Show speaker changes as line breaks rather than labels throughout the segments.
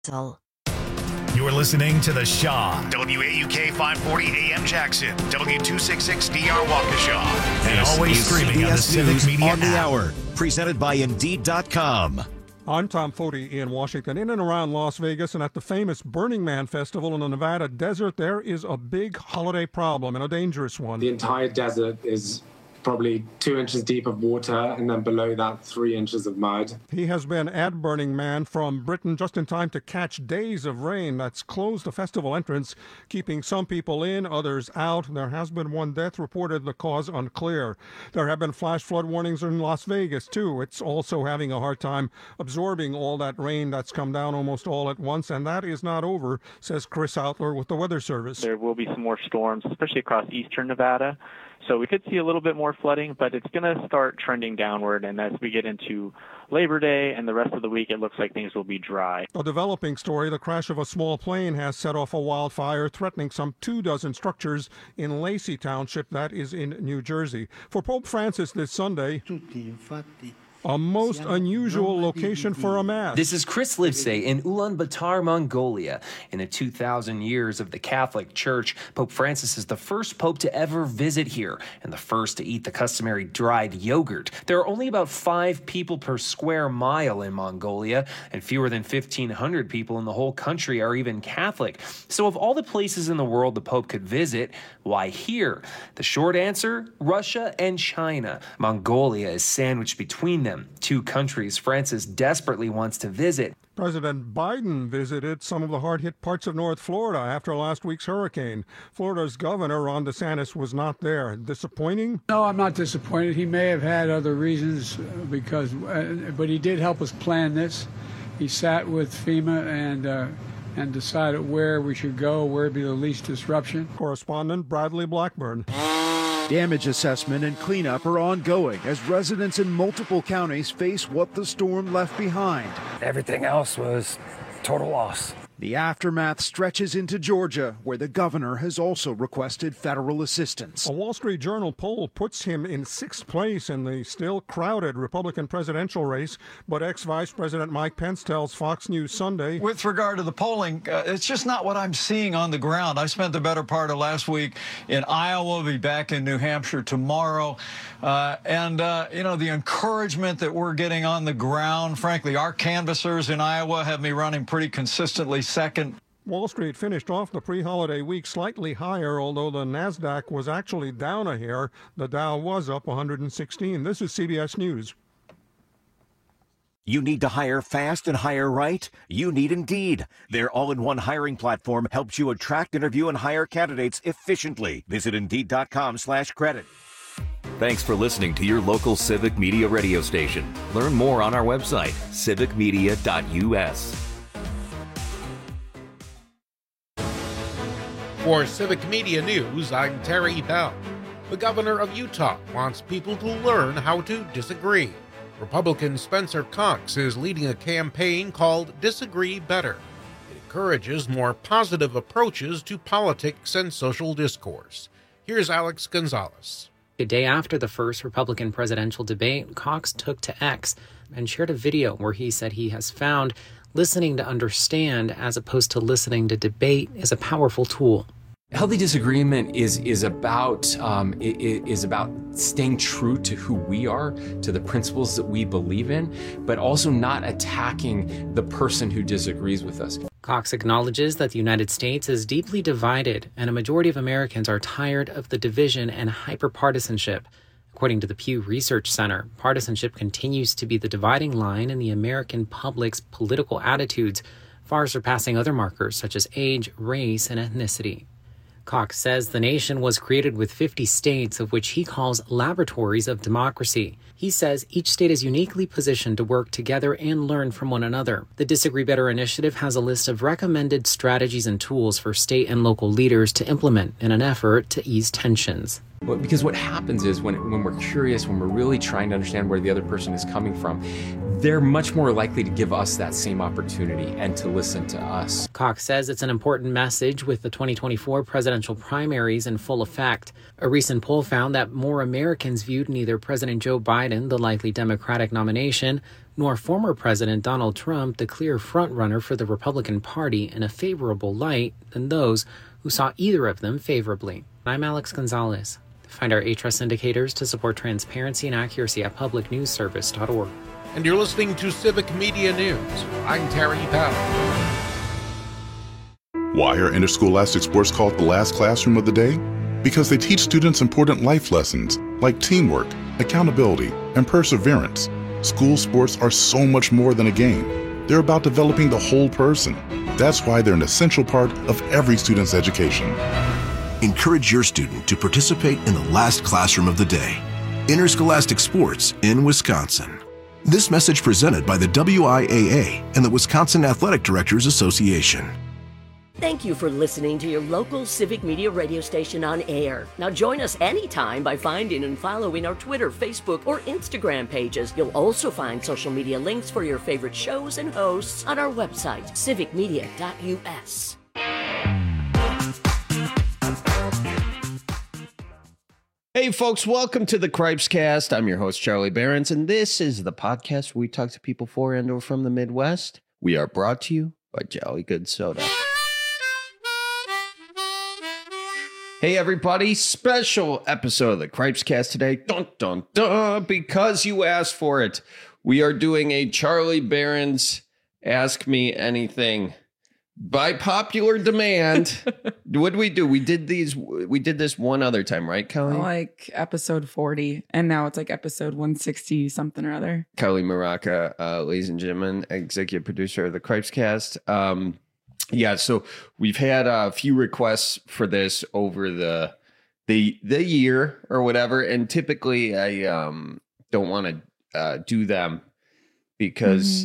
You're listening to The Shaw, WAUK 540 AM Jackson, W266DR Waukesha, and always streaming on the Civic Media
on the hour, presented by Indeed.com.
I'm Tom Foti in Washington. In and around Las Vegas and at the famous Burning Man Festival in the Nevada desert, there is a big holiday problem and a dangerous one.
The entire desert is probably 2 inches deep of water, and then below that 3 inches of mud.
He has been at Burning Man from Britain just in time to catch days of rain that's closed the festival entrance, keeping some people in, others out. There has been one death reported, the cause unclear. There have been flash flood warnings in Las Vegas, too. It's also having a hard time absorbing all that rain that's come down almost all at once, and that is not over, says Chris Outler with the Weather Service.
There will be some more storms, especially across eastern Nevada. So we could see a little bit more flooding, but it's going to start trending downward. And as we get into Labor Day and the rest of the week, it looks like things will be dry.
A developing story, the crash of a small plane has set off a wildfire threatening some 24 structures in Lacey Township, that is in New Jersey. For Pope Francis this Sunday, a most unusual location for a mass.
This is Chris Livesey in Ulaanbaatar, Mongolia. In the 2,000 years of the Catholic Church, Pope Francis is the first pope to ever visit here and the first to eat the customary dried yogurt. There are only about 5 people per square mile in Mongolia, and fewer than 1,500 people in the whole country are even Catholic. So of all the places in the world the Pope could visit, why here? The short answer, Russia and China. Mongolia is sandwiched between them, 2 countries Francis desperately wants to visit.
President Biden visited some of the hard-hit parts of North Florida after last week's hurricane. Florida's governor, Ron DeSantis, was not there. Disappointing?
No, I'm not disappointed. He may have had other reasons, but he did help us plan this. He sat with FEMA and decided where we should go, where would be the least disruption.
Correspondent Bradley Blackburn.
Damage assessment and cleanup are ongoing as residents in multiple counties face what the storm left behind.
Everything else was total loss.
The aftermath stretches into Georgia, where the governor has also requested federal assistance.
A Wall Street Journal poll puts him in 6th place in the still crowded Republican presidential race, but ex-Vice President Mike Pence tells Fox News Sunday,
with regard to the polling, it's just not what I'm seeing on the ground. I spent the better part of last week in Iowa, I'll be back in New Hampshire tomorrow, the encouragement that we're getting on the ground, frankly, our canvassers in Iowa have me running pretty consistently second.
Wall Street finished off the pre-holiday week slightly higher, although the NASDAQ was actually down a hair. The Dow was up 116. This is CBS News.
You need to hire fast and hire right? You need Indeed. Their all-in-one hiring platform helps you attract, interview, and hire candidates efficiently. Visit Indeed.com/credit.
Thanks for listening to your local Civic Media radio station. Learn more on our website, civicmedia.us.
For Civic Media News, I'm Terry Bell. The governor of Utah wants people to learn how to disagree. Republican Spencer Cox is leading a campaign called Disagree Better. It encourages more positive approaches to politics and social discourse. Here's Alex Gonzalez.
A day after the first Republican presidential debate, Cox took to X and shared a video where he said he has found listening to understand as opposed to listening to debate is a powerful tool.
Healthy disagreement is about staying true to who we are, to the principles that we believe in, but also not attacking the person who disagrees with us.
Cox acknowledges that the United States is deeply divided, and a majority of Americans are tired of the division and hyperpartisanship. According to the Pew Research Center, partisanship continues to be the dividing line in the American public's political attitudes, far surpassing other markers such as age, race, and ethnicity. Cox says the nation was created with 50 states, of which he calls laboratories of democracy. He says each state is uniquely positioned to work together and learn from one another. The Disagree Better initiative has a list of recommended strategies and tools for state and local leaders to implement in an effort to ease tensions.
Because what happens is when we're curious, when we're really trying to understand where the other person is coming from, they're much more likely to give us that same opportunity and to listen to us.
Cox says it's an important message with the 2024 presidential primaries in full effect. A recent poll found that more Americans viewed neither President Joe Biden, the likely Democratic nomination, nor former President Donald Trump the clear frontrunner for the Republican Party in a favorable light than those who saw either of them favorably. I'm Alex Gonzalez. Find our HRS indicators to support transparency and accuracy at publicnewsservice.org.
And you're listening to Civic Media News. I'm Terry Powell.
Why are interscholastic sports called the last classroom of the day? Because they teach students important life lessons like teamwork, accountability, and perseverance. School sports are so much more than a game. They're about developing the whole person. That's why they're an essential part of every student's education.
Encourage your student to participate in the last classroom of the day. Interscholastic sports in Wisconsin. This message presented by the WIAA and the Wisconsin Athletic Directors Association.
Thank you for listening to your local Civic Media radio station on air. Now join us anytime by finding and following our Twitter, Facebook, or Instagram pages. You'll also find social media links for your favorite shows and hosts on our website, civicmedia.us.
Hey folks, welcome to the Cripescast. I'm your host, Charlie Behrens, and this is the podcast where we talk to people for and or from the Midwest. We are brought to you by Jolly Good Soda. Hey everybody, special episode of the Cripescast today. Dun dun dun, because you asked for it. We are doing a Charlie Behrens Ask Me Anything. By popular demand. What did we do? We did this one other time, right, Kelly?
Like episode 40, and now it's like episode 160 something or other.
Kelly Maraca, ladies and gentlemen, executive producer of the Cripescast. Yeah, so we've had a few requests for this over the year or whatever, and typically I don't want to do them because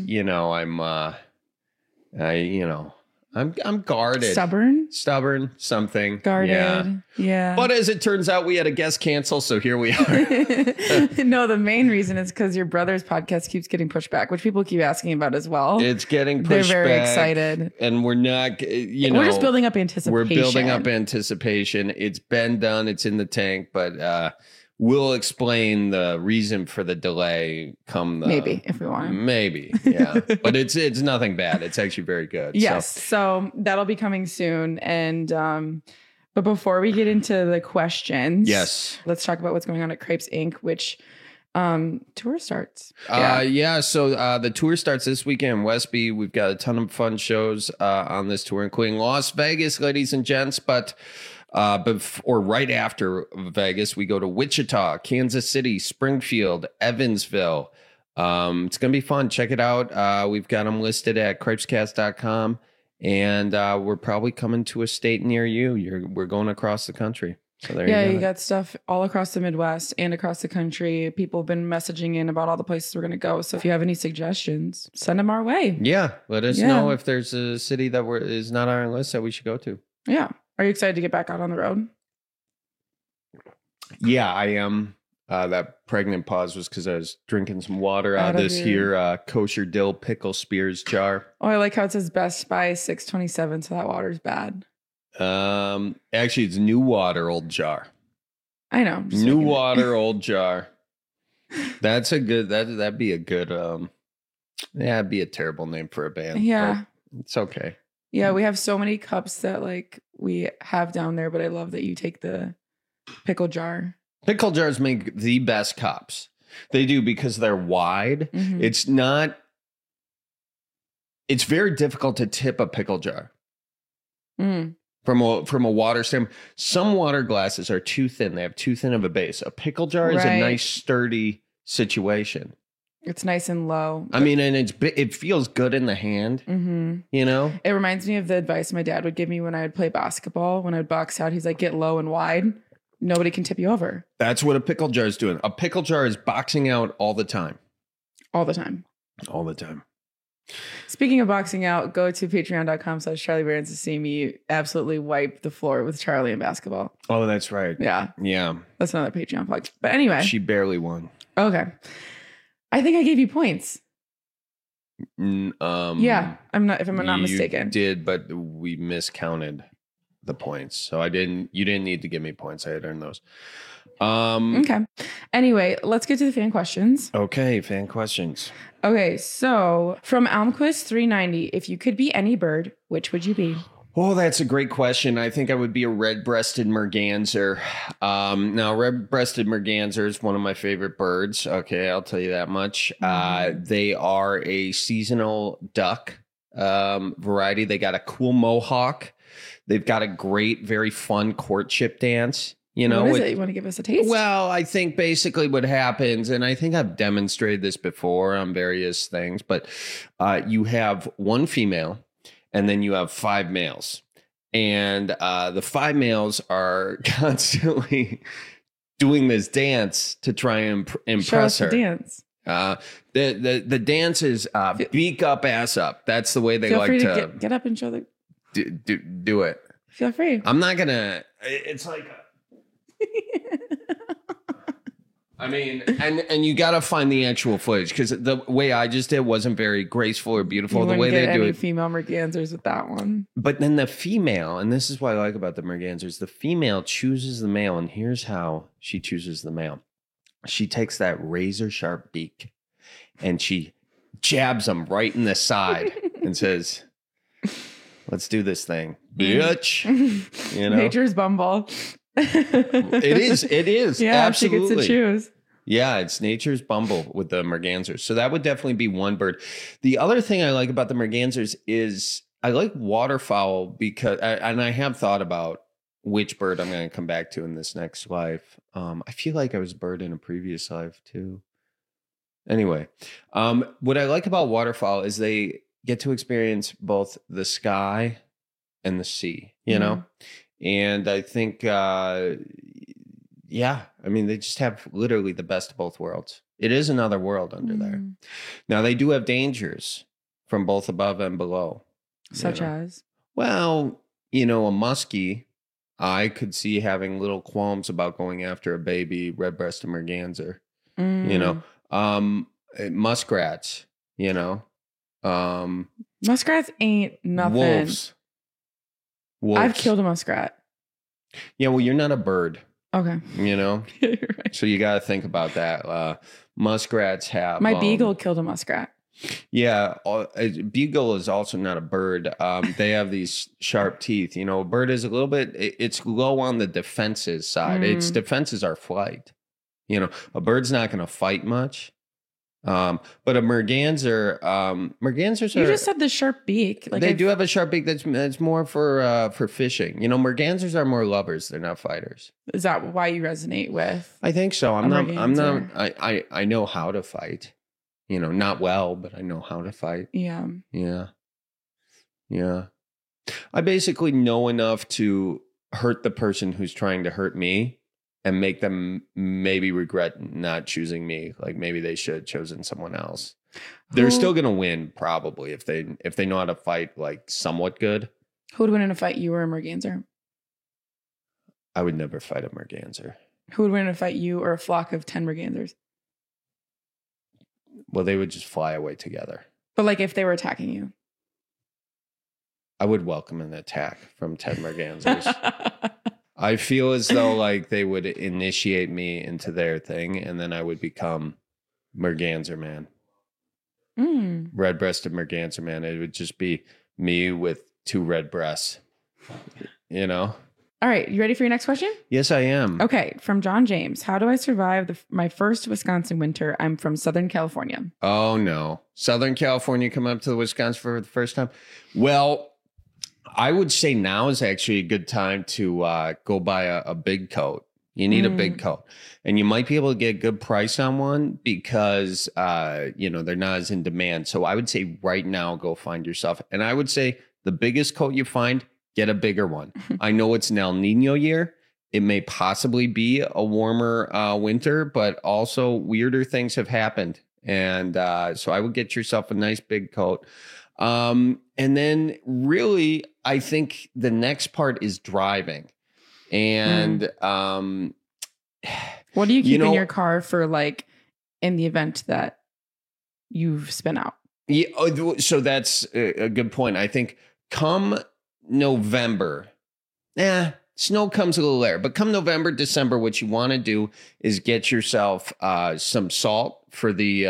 I'm guarded. Stubborn, something.
Guarded. Yeah.
But as it turns out, we had a guest cancel, so here we are.
No, the main reason is because your brother's podcast keeps getting pushed back, which people keep asking about as well.
It's getting pushed back.
They're very excited.
And we're not,
we're just building up anticipation.
We're building up anticipation. It's been done. It's in the tank, but we'll explain the reason for the delay
maybe if we want to.
Maybe, yeah. But it's nothing bad. It's actually very good.
Yes. So that'll be coming soon. And but before we get into the questions,
yes,
let's talk about what's going on at Cripes Inc., which tour starts.
So the tour starts this weekend in Westby. We've got a ton of fun shows on this tour, including Las Vegas, ladies and gents, but right after Vegas, we go to Wichita, Kansas City, Springfield, Evansville. It's going to be fun. Check it out. We've got them listed at cripescast.com, and we're probably coming to a state near you. We're going across the country. So there
you got stuff all across the Midwest and across the country. People have been messaging in about all the places we're going to go. So if you have any suggestions, send them our way.
Yeah. Let us know if there's a city that is not on our list that we should go to.
Yeah. Are you excited to get back out on the road?
Yeah, I am. That pregnant pause was because I was drinking some water out of this here kosher dill pickle Spears jar.
Oh, I like how it says Best by 627, so that water's bad.
Actually, it's new water, old jar.
I know.
New water, old jar. That's a good. That'd be a good. It'd be a terrible name for a band.
Yeah,
it's okay.
Yeah, we have so many cups that we have down there, but I love that you take the pickle jar.
Pickle jars make the best cups. They do because they're wide.
Mm-hmm.
It's very difficult to tip a pickle jar.
Mm.
From a water standpoint. Some water glasses are too thin. They have too thin of a base. A pickle jar is a nice sturdy situation.
It's nice and low.
I mean, and it feels good in the hand,
mm-hmm. It reminds me of the advice my dad would give me when I would play basketball. When I would box out, he's like, get low and wide. Nobody can tip you over.
That's what a pickle jar is doing. A pickle jar is boxing out all the time.
All the time.
All the time.
Speaking of boxing out, go to patreon.com/Charlie Behrens to see me absolutely wipe the floor with Charlie in basketball.
Oh, that's right.
Yeah.
Yeah.
That's another Patreon plug. But anyway.
She barely won.
Okay. I think I gave you points. Yeah, I'm not mistaken.
You did, but we miscounted the points. So you didn't need to give me points. I had earned those.
Okay. Anyway, let's get to the fan questions.
Okay, fan questions.
Okay, so from Almquist390, if you could be any bird, which would you be?
Oh, that's a great question. I think I would be a red-breasted merganser. Now, red-breasted merganser is one of my favorite birds. Okay, I'll tell you that much. They are a seasonal duck variety. They got a cool mohawk. They've got a great, very fun courtship dance. You know,
what is it? You want to give us a taste?
Well, I think basically what happens, and I think I've demonstrated this before on various things, but you have one female and then you have 5 males. And the 5 males are constantly doing this dance to try and impress her.
The dance.
The dance is beak up, ass up. That's the way they
Feel
like
free
to
get up and show the.
Do it.
Feel free.
I'm not gonna. It's like. I mean, and you got to find the actual footage because the way I just did wasn't very graceful or beautiful.
You
the way
get
they do
any
it,
female mergansers with that one.
But then the female, and this is what I like about the mergansers, the female chooses the male, and here's how she chooses the male. She takes that razor sharp beak, and she jabs him right in the side and says, "Let's do this thing, bitch." You know,
Nature's Bumble.
It is.
Yeah,
absolutely.
she gets to choose.
Yeah, it's nature's Bumble with the mergansers. So that would definitely be one bird. The other thing I like about the mergansers is I like waterfowl because, and I have thought about which bird I'm going to come back to in this next life. I feel like I was a bird in a previous life too. Anyway, what I like about waterfowl is they get to experience both the sky and the sea, you know? And I think, yeah, I mean, they just have literally the best of both worlds. It is another world under there. Now, they do have dangers from both above and below.
Such as?
Well, you know, a muskie, I could see having little qualms about going after a baby red-breasted merganser. You know, muskrats, you know.
Muskrats ain't nothing.
Wolves.
I've killed a muskrat.
Yeah, well, you're not a bird.
Okay.
You know? Right. So you got to think about that. Muskrats have...
My beagle killed a muskrat.
Yeah, beagle is also not a bird. They have these sharp teeth. You know, a bird is a little bit... It's low on the defenses side. Its defenses are flight. You know, a bird's not going to fight much. But a merganser, mergansers are...
You just said the sharp beak.
Like they do have a sharp beak that's more for fishing. You know, mergansers are more lovers. They're not fighters.
Is that why you resonate with?
I think so. I know how to fight. You know, not well, but I know how to fight.
Yeah.
Yeah. Yeah. I basically know enough to hurt the person who's trying to hurt me. And make them maybe regret not choosing me. Like maybe they should have chosen someone else. They're still gonna win probably if they know how to fight like somewhat good.
Who would win in a fight, you or a merganser?
I would never fight a merganser.
Who would win in a fight, you or a flock of 10 mergansers?
Well, they would just fly away together.
But like if they were attacking you,
I would welcome an attack from 10 mergansers. I feel as though like they would initiate me into their thing and then I would become merganser man. Red-breasted merganser man. It would just be me with 2 red breasts, you know?
All right. You ready for your next question?
Yes, I am.
Okay. From John James. How do I survive my first Wisconsin winter? I'm from Southern California.
Oh, no. Southern California coming up to the Wisconsin for the first time? Well, I would say now is actually a good time to go buy a big coat. You need a big coat. And you might be able to get a good price on one because, you know, they're not as in demand. So I would say right now, go find yourself. And I would say the biggest coat you find, get a bigger one. I know it's an El Nino year. It may possibly be a warmer winter, but also weirder things have happened. And so I would get yourself a nice big coat. And then really, I think the next part is driving. And
what do you keep in your car for like in the event that you've spin out?
Yeah, so that's a good point. I think come November, Snow comes a little later, but come November, December, what you want to do is get yourself some salt for the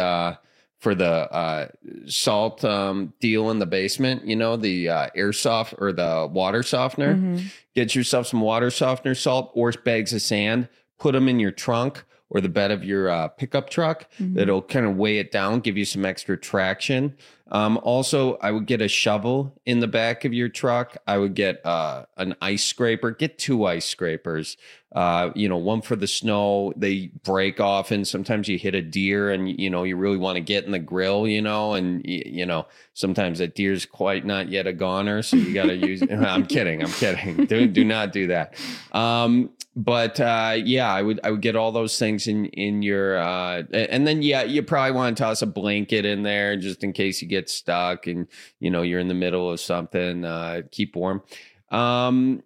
salt deal in the basement. You know, the airsoft or the water softener.
Mm-hmm.
Get yourself some water softener salt or bags of sand. Put them in your trunk or the bed of your pickup truck.
Mm-hmm.
It'll kind of weigh it down, give you some extra traction. Also, I would get a shovel in the back of your truck. I would get an ice scraper. Get 2 ice scrapers. One for the snow. They break off, and sometimes you hit a deer, and you really want to get in the grill. And sometimes that deer's quite not yet a goner, so you got to use. I'm kidding. Do not do that. I would get all those things in your and then you probably want to toss a blanket in there just in case you get stuck and you're in the middle of something. Keep warm. I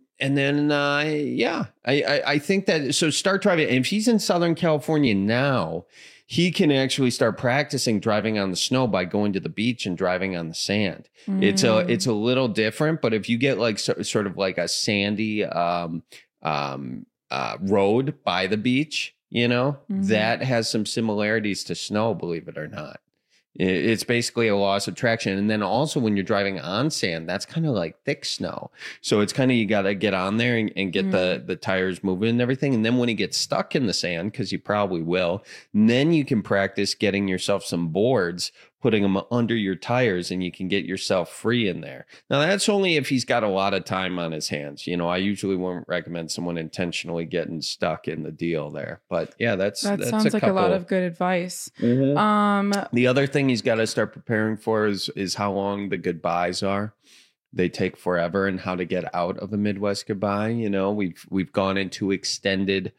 think that so start driving. And if he's in Southern California now, he can actually start practicing driving on the snow by going to the beach and driving on the sand. It's a little different, but if you get like sort of like a sandy road by the beach, that has some similarities to snow, believe it or not. It's basically a loss of traction. And then also when you're driving on sand, that's kind of like thick snow. So it's kind of, you got to get on there and get the tires moving and everything. And then when you get stuck in the sand, because you probably will, then you can practice getting yourself some boards, putting them under your tires, and you can get yourself free in there. Now, that's only if he's got a lot of time on his hands. I usually wouldn't recommend someone intentionally getting stuck in the deal there. But yeah, that
sounds like a lot of good advice.
Mm-hmm. The other thing he's got to start preparing for is how long the goodbyes are. They take forever, and how to get out of a Midwest goodbye. We've gone into extensive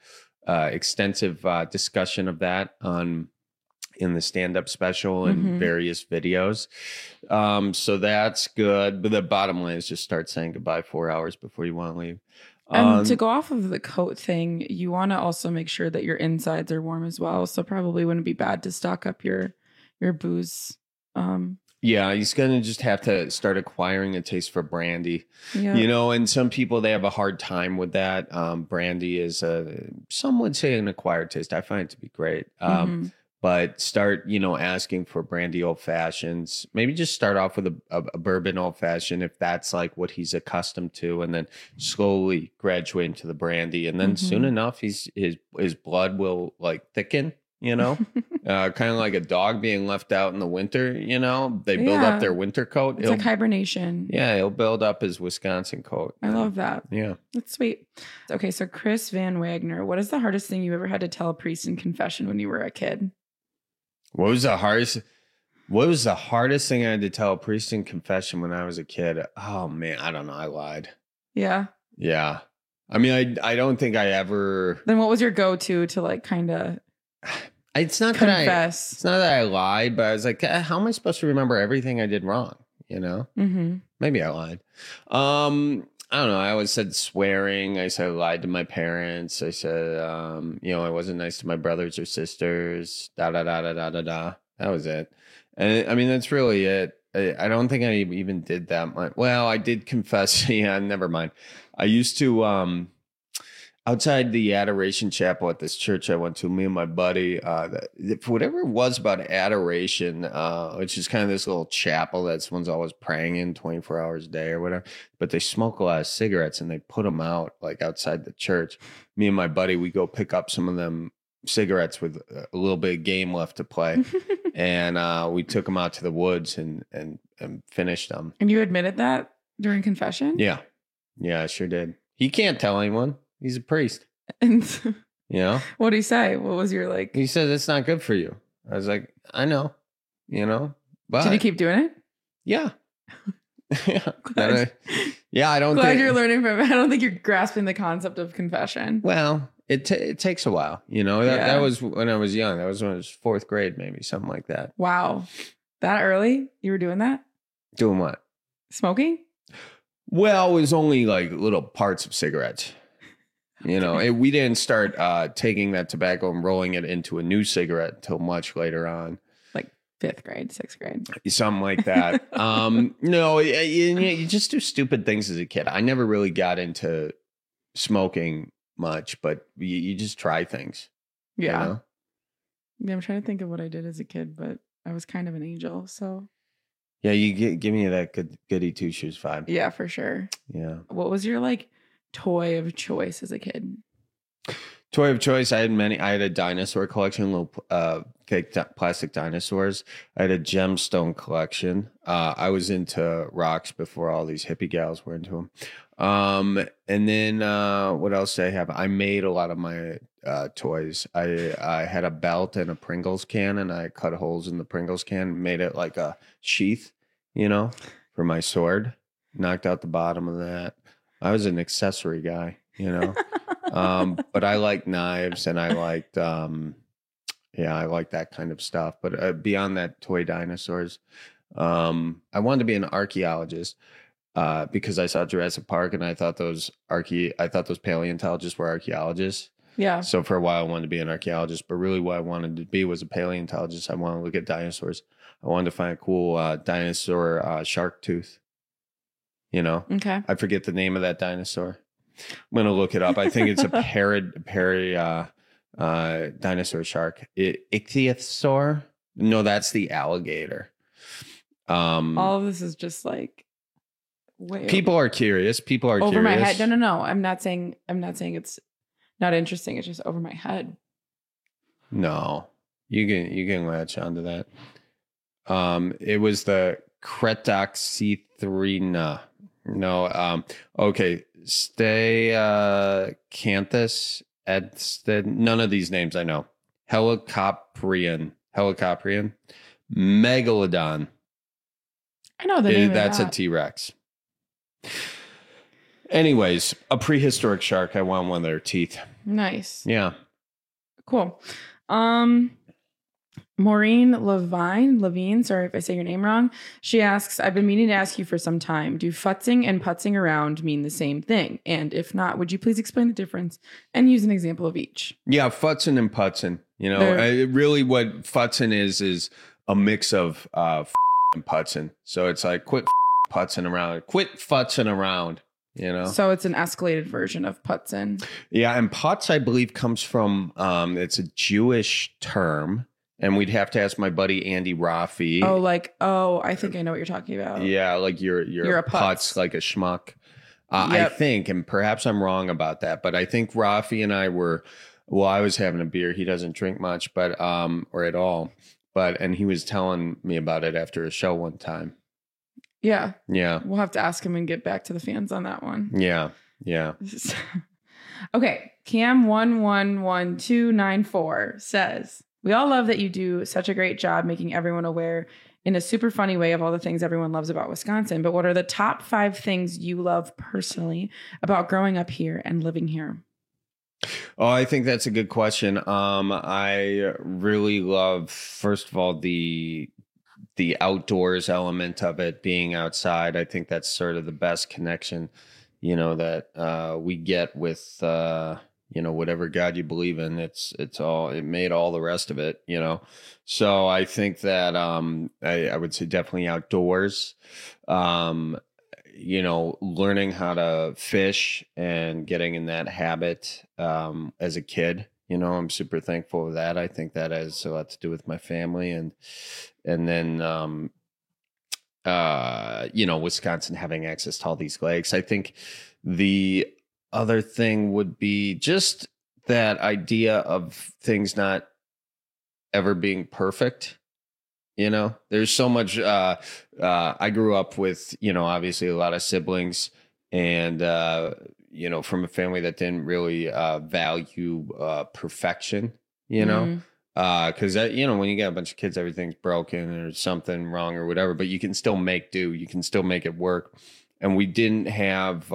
discussion of that in the stand-up special and various videos. So that's good. But the bottom line is just start saying goodbye 4 hours before you want to leave.
And to go off of the coat thing, you want to also make sure that your insides are warm as well. So probably wouldn't be bad to stock up your booze.
Yeah, he's going to just have to start acquiring a taste for brandy. Yeah. And some people, they have a hard time with that. Brandy is, some would say, an acquired taste. I find it to be great. But start, asking for brandy old fashions. Maybe just start off with a bourbon old fashioned if that's like what he's accustomed to, and then slowly graduate into the brandy. And then soon enough, his blood will like thicken. Kind of like a dog being left out in the winter. They build up their winter coat.
It's like hibernation.
Yeah, he'll build up his Wisconsin coat.
I love that.
Yeah,
that's sweet. Okay, so Chris Van Wagner, what is the hardest thing you ever had to tell a priest in confession when you were a kid?
What was the hardest thing I had to tell a priest in confession when I was a kid? Oh man, I don't know. I lied.
Yeah.
Yeah. I mean, I don't think I ever.
Then what was your go-to to like kind of?
It's not
confess.
It's not that I lied, but I was like, how am I supposed to remember everything I did wrong? Maybe I lied. I don't know. I always said swearing. I said I lied to my parents. I said, I wasn't nice to my brothers or sisters. Da. That was it. And I mean, that's really it. I don't think I even did that much. Well, I did confess. Yeah, never mind. I used to, outside the Adoration Chapel at this church I went to, me and my buddy, whatever it was about adoration, which is kind of this little chapel that someone's always praying in 24 hours a day or whatever, but they smoke a lot of cigarettes and they put them out like outside the church. Me and my buddy, we go pick up some of them cigarettes with a little bit of game left to play. And we took them out to the woods and finished them.
And you admitted that during confession?
Yeah. Yeah, I sure did. He can't tell anyone. He's a priest.
And
what
did he say? What was your like?
He said, it's not good for you. I was like, I know, but
did you keep doing it?
Yeah. Yeah. I don't
Glad you're learning from it. I don't think you're grasping the concept of confession.
Well, it takes a while, that was when I was young. That was when I was fourth grade, maybe something like that.
Wow. That early? You were doing that?
Doing what?
Smoking?
Well, it was only like little parts of cigarettes. We didn't start taking that tobacco and rolling it into a new cigarette until much later on.
Like 5th grade, 6th grade.
Something like that. No, you just do stupid things as a kid. I never really got into smoking much, but you just try things.
Yeah.
You know?
Yeah, I'm trying to think of what I did as a kid, but I was kind of an angel, so.
Yeah, you give me that goody two shoes vibe.
Yeah, for sure.
Yeah.
What was your like toy of choice as a kid?
Toy of choice, I had many. I had a dinosaur collection, little fake plastic dinosaurs. I had a gemstone collection. I was into rocks before all these hippie gals were into them. And then what else did I have? I made a lot of my toys. I had a belt and a Pringles can, and I cut holes in the Pringles can, made it like a sheath, you know, for my sword. Knocked out the bottom of that. I was an accessory guy, you know. But I like knives, and I liked I like that kind of stuff. But beyond that, toy dinosaurs. I wanted to be an archaeologist because I saw Jurassic Park, and I thought those paleontologists were archaeologists.
Yeah.
So for a while, I wanted to be an archaeologist, but really what I wanted to be was a paleontologist. I wanted to look at dinosaurs. I wanted to find a cool dinosaur shark tooth. You know.
Okay.
I forget the name of that dinosaur. I'm going to look it up. I think it's a dinosaur shark. Ichthyosaur? No, that's the alligator.
All of this is just like way
people are curious. People are
over
curious.
my head. No. I'm not saying it's not interesting. It's just over my head.
No, you can latch onto that. It was the Cretoxethrina. No. Okay. Canthus. None of these names I know. Helicoprion. Megalodon.
I know the name
That's
of
a T-Rex. Anyways, a prehistoric shark. I want one of their teeth.
Nice.
Yeah.
Cool. Maureen Levine, sorry if I say your name wrong. She asks, I've been meaning to ask you for some time. Do futzing and putzing around mean the same thing? And if not, would you please explain the difference and use an example of each?
Yeah, futzing and putzing. You know, really what futzing is a mix of and putzing. So it's like quit putzing around. Quit futzing around. You know,
so it's an escalated version of putzing.
Yeah, and putz, I believe, comes from it's a Jewish term. And we'd have to ask my buddy Andy Rafi.
I think I know what you're talking about.
Yeah, like you're a putz, like a schmuck. I think, and perhaps I'm wrong about that, but I think Rafi and I were, I was having a beer. He doesn't drink much, but or at all. And he was telling me about it after a show one time.
Yeah.
Yeah.
We'll have to ask him and get back to the fans on that one.
Yeah. Yeah.
Okay. Cam111294 says, we all love that you do such a great job making everyone aware in a super funny way of all the things everyone loves about Wisconsin. But what are the top 5 things you love personally about growing up here and living here?
Oh, I think that's a good question. I really love, first of all, the outdoors element of it, being outside. I think that's sort of the best connection, you know, that we get with whatever God you believe in. It made all the rest of it, you know. So I think that I would say definitely outdoors. Learning how to fish and getting in that habit as a kid. You know, I'm super thankful for that. I think that has a lot to do with my family, and then Wisconsin having access to all these lakes. I think the other thing would be just that idea of things not ever being perfect. You know, there's so much. I grew up with, obviously a lot of siblings, and from a family that didn't really value perfection. Because when you get a bunch of kids, everything's broken or something wrong or whatever. But you can still make do. You can still make it work. And we didn't have.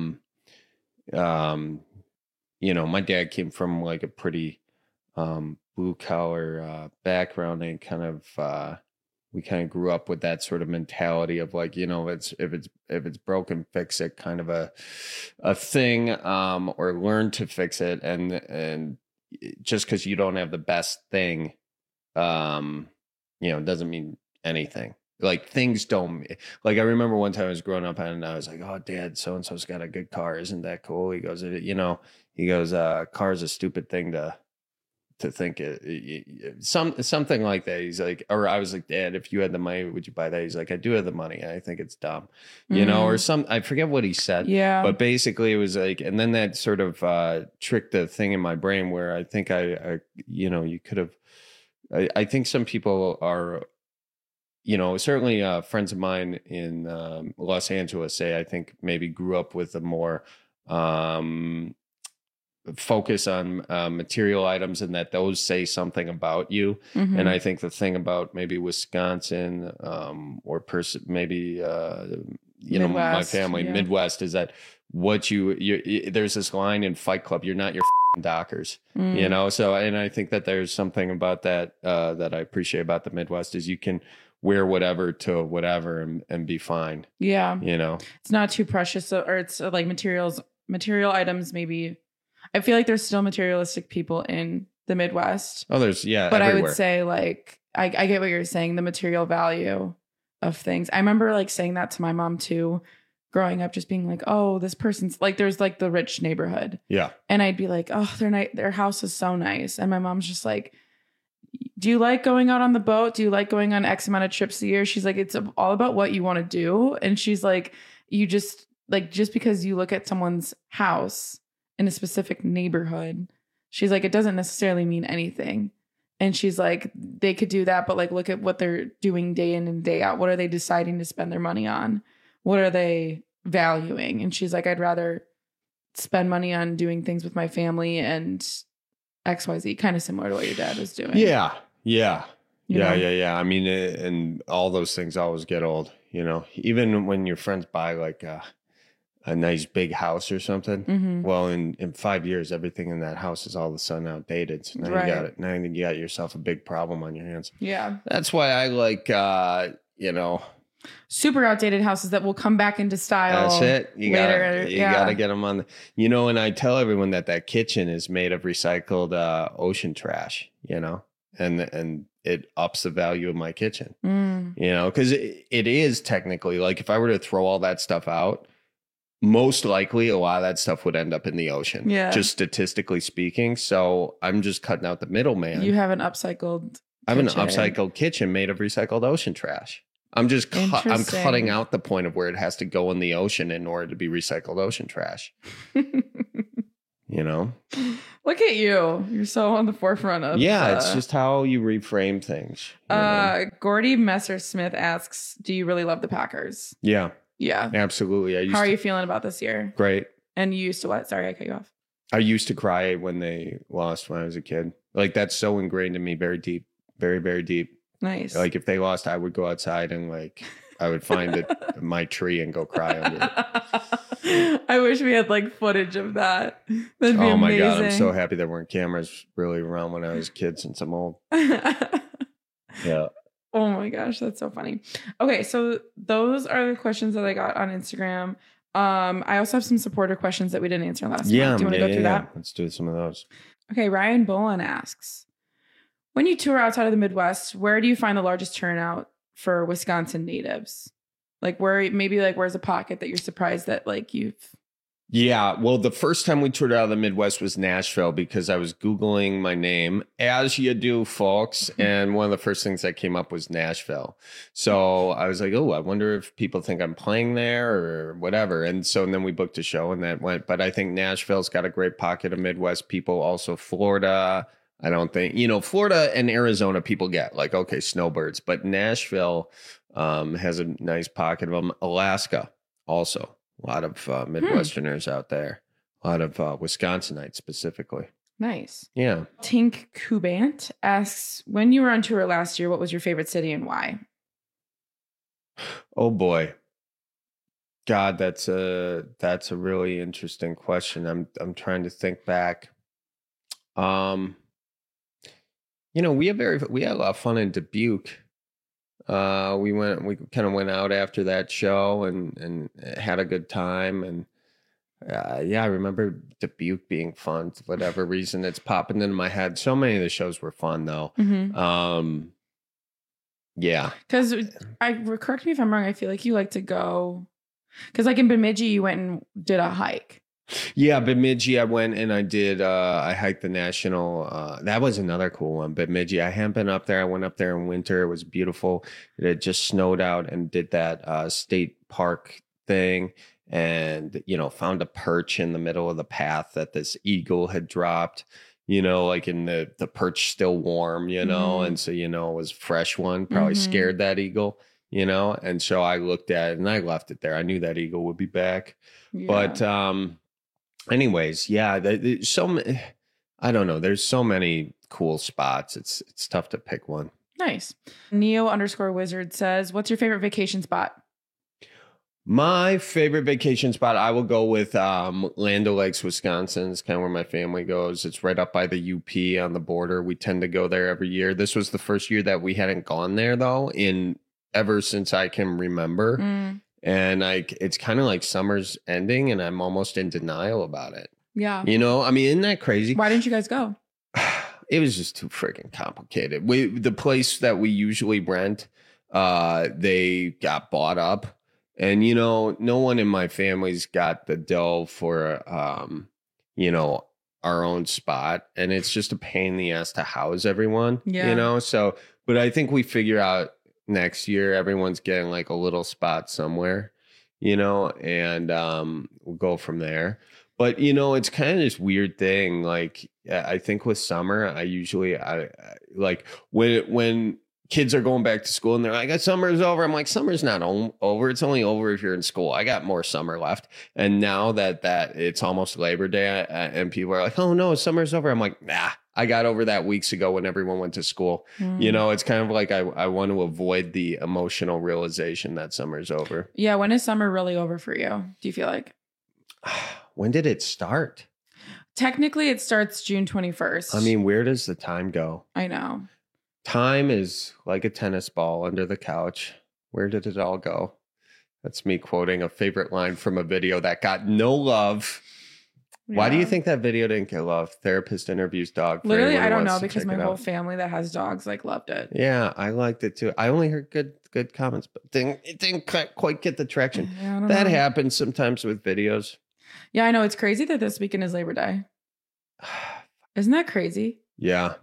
My dad came from like a pretty blue collar background, and we kind of grew up with that sort of mentality of like, if it's broken, fix it, kind of a thing, or learn to fix it. And just because you don't have the best thing, doesn't mean anything. Like things don't, like I remember one time I was growing up and I was like, oh, Dad, so-and-so's got a good car. Isn't that cool? He goes, car's a stupid thing to think something like that. He's like, or I was like, Dad, if you had the money, would you buy that? He's like, I do have the money. I think it's dumb, or I forget what he said.
Yeah.
But basically it was like, and then that sort of tricked the thing in my brain where I think you could have, I think some people are, certainly friends of mine in Los Angeles say, I think maybe grew up with a more focus on material items and that those say something about you.
Mm-hmm.
And I think the thing about maybe Wisconsin or maybe, my family, Midwest, is that what there's this line in Fight Club, you're not your Dockers, So, and I think that there's something about that that I appreciate about the Midwest is you can wear whatever to whatever and be fine.
Yeah.
It's
not too precious, or it's like material items. Maybe I feel like there's still materialistic people in the Midwest.
Oh, but
everywhere. I would say like, I get what you're saying. The material value of things. I remember like saying that to my mom too, growing up, just being like, oh, this person's like, there's like the rich neighborhood.
Yeah.
And I'd be like, oh, their house is so nice. And my mom's just like, do you like going out on the boat? Do you like going on X amount of trips a year? She's like, it's all about what you want to do. And she's like, you just because you look at someone's house in a specific neighborhood, she's like, it doesn't necessarily mean anything. And she's like, they could do that, but like, look at what they're doing day in and day out. What are they deciding to spend their money on? What are they valuing? And she's like, I'd rather spend money on doing things with my family and XYZ, kind of similar to what your dad was doing.
Yeah.
Yeah.
I mean, and all those things always get old, even when your friends buy like a nice big house or something.
Mm-hmm.
Well, in 5 years, everything in that house is all of a sudden outdated. So now now you got yourself a big problem on your hands.
Yeah.
That's why I like,
super outdated houses that will come back into style.
That's it. You
later.
Gotta get them on and I tell everyone that kitchen is made of recycled ocean trash, and it ups the value of my kitchen, because it is technically, like, if I were to throw all that stuff out, most likely a lot of that stuff would end up in the ocean, just statistically speaking. So I'm just cutting out the middleman.
You have an upcycled
kitchen made of recycled oceen trash. I'm just I'm cutting out the point of where it has to go in the ocean in order to be recycled ocean trash.
Look at you. You're so on the forefront of
it's just how you reframe things.
Gordy Messersmith asks, do you really love the Packers?
Yeah.
Yeah.
Absolutely.
How are you feeling about this year?
Great.
And you used to what? Sorry, I cut you off.
I used to cry when they lost when I was a kid. Like, that's so ingrained in me, very deep, very, very deep.
Nice.
Like, if they lost, I would go outside and like I would find my tree and go cry under it.
I wish we had like footage of that. That'd be
amazing. My God, I'm so happy there weren't cameras really around when I was a kid, since I'm old. Yeah.
Oh my gosh, that's so funny. Okay, so those are the questions that I got on Instagram. I also have some supporter questions that we didn't answer last month. Do you want to go through that?
Let's do some of those.
Okay, Ryan Bowen asks, when you tour outside of the Midwest, where do you find the largest turnout for Wisconsin natives? Like, where's a pocket that you're surprised that like you've...
Yeah, well, the first time we toured out of the Midwest was Nashville, because I was Googling my name, as you do, folks. And one of the first things that came up was Nashville. So I was like, oh, I wonder if people think I'm playing there or whatever. And then we booked a show and that went. But I think Nashville's got a great pocket of Midwest people. Also Florida. I don't think, Florida and Arizona people get like, okay, snowbirds. But Nashville has a nice pocket of them. Alaska also. A lot of Midwesterners out there. A lot of Wisconsinites specifically.
Nice.
Yeah.
Tink Kubant asks, when you were on tour last year, what was your favorite city and why?
Oh boy. God, that's a really interesting question. I'm trying to think back. We had a lot of fun in Dubuque. We kind of went out after that show and had a good time. And I remember Dubuque being fun for whatever reason. It's popping into my head. So many of the shows were fun though.
Mm-hmm.
Yeah.
Because correct me if I'm wrong. I feel like you like to go, because like in Bemidji, you went and did a hike.
Yeah, Bemidji, I went and I did, I hiked the national, that was another cool one, Bemidji. I hadn't been up there. I went up there in winter. It was beautiful. It had just snowed out and did that state park thing and, you know, found a perch in the middle of the path that this eagle had dropped, you know, like in the perch still warm, you know, and so, you know, it was a fresh one, probably scared that eagle, you know, and so I looked at it and I left it there. I knew that eagle would be back. Yeah. But, anyways, yeah, there's so I don't know. There's so many cool spots. It's tough to pick one.
Nice. Neo_wizard says, what's your favorite vacation spot?
My favorite vacation spot, I will go with Land O'Lakes, Wisconsin. It's kind of where my family goes. It's right up by the UP on the border. We tend to go there every year. This was the first year that we hadn't gone there, though, ever since I can remember. And it's kind of like summer's ending and I'm almost in denial about it.
Yeah.
You know, I mean, isn't that crazy?
Why didn't you guys go?
It was just too freaking complicated. The place that we usually rent, they got bought up. And, you know, no one in my family's got the dough for, you know, our own spot. And it's just a pain in the ass to house everyone, you know? So, but I think we figure out next year, everyone's getting like a little spot somewhere, you know, and we'll go from there. But, you know, it's kind of this weird thing. Like, I think with summer, I usually like when kids are going back to school and they're like, summer's over. I'm like, summer's not over. It's only over if you're in school. I got more summer left. And now that it's almost Labor Day and people are like, oh no, summer's over. I'm like, nah. I got over that weeks ago when everyone went to school. You know, it's kind of like I want to avoid the emotional realization that summer's over.
Yeah. When is summer really over for you? Do you feel like?
When did it start?
Technically, it starts June 21st.
I mean, where does the time go?
I know.
Time is like a tennis ball under the couch. Where did it all go? That's me quoting a favorite line from a video that got no love. Yeah. Why do you think that video didn't get love? Therapist interviews dog.
Literally, I don't know, because my whole family that has dogs like loved it.
Yeah, I liked it too. I only heard good comments, but it didn't quite get the traction. That happens sometimes with videos.
Yeah, I know. It's crazy that this weekend is Labor Day. Isn't that crazy?
Yeah.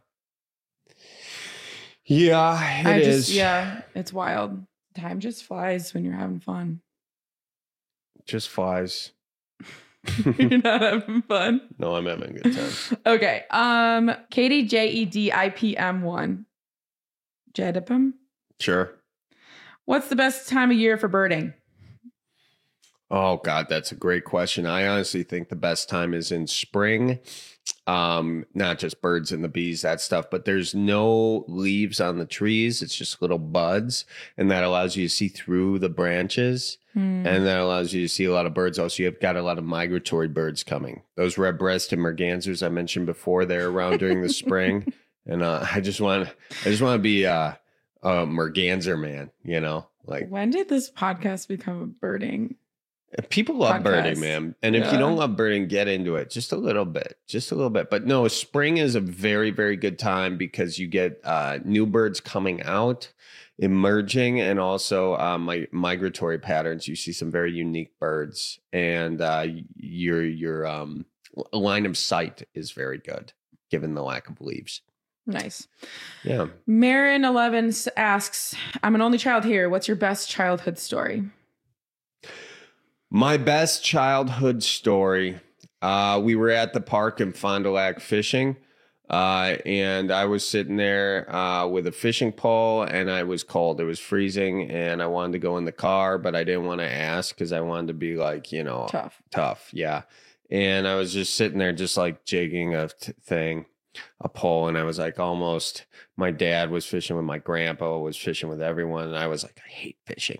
Yeah, it is.
Yeah, it's wild. Time just flies when you're having fun.
Just flies.
You're not having fun?
No, I'm having a good time.
Okay. Katie JEDIPM1. Jedipum?
Sure.
What's the best time of year for birding?
Oh, God, that's a great question. I honestly think the best time is in spring. Not just birds and the bees, that stuff, but there's no leaves on the trees. It's just little buds. And that allows you to see through the branches. And that allows you to see a lot of birds. Also, you've got a lot of migratory birds coming. Those red-breasted mergansers I mentioned before, they're around during the spring. And I just want to be a merganser man, you know? Like,
when did this podcast become a birding?
People love birding, man. And if you don't love birding, get into it just a little bit. But no, spring is a very, very good time because you get new birds coming out, emerging, and also migratory patterns. You see some very unique birds, and your line of sight is very good given the lack of leaves.
Nice.
Yeah.
Marin 11 asks, I'm an only child here. What's your best childhood story?
My best childhood story. We were at the park in Fond du Lac fishing, and I was sitting there with a fishing pole, and I was cold. It was freezing, and I wanted to go in the car, but I didn't want to ask because I wanted to be like, you know, tough. Yeah. And I was just sitting there, just like jigging a pole, and I was like, almost. My dad was fishing with my grandpa, was fishing with everyone, and I was like, I hate fishing,